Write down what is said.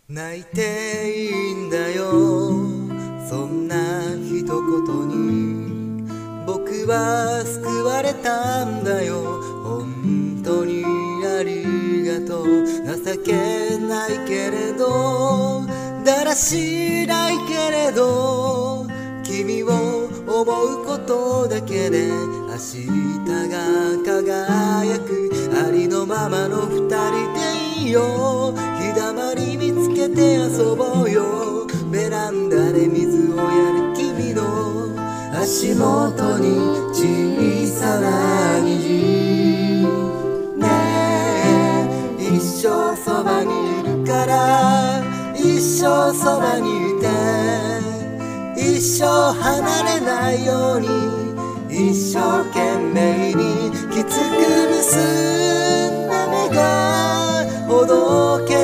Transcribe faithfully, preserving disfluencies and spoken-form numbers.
泣いていいんだよ、そんな一言に僕は救われたんだよ。本当にありがとう。情けないけれどだらしないけれど君を思うことだけで明日が輝く。ありのままの二人でいいよ。日だまり見つけて遊ぼうよ。ベランダで水をやる君の足元に小さな虹ねえ、一生そばにいるから一生そばにいて、一生離れないように一生懸命にきつく結んだ目がほどけ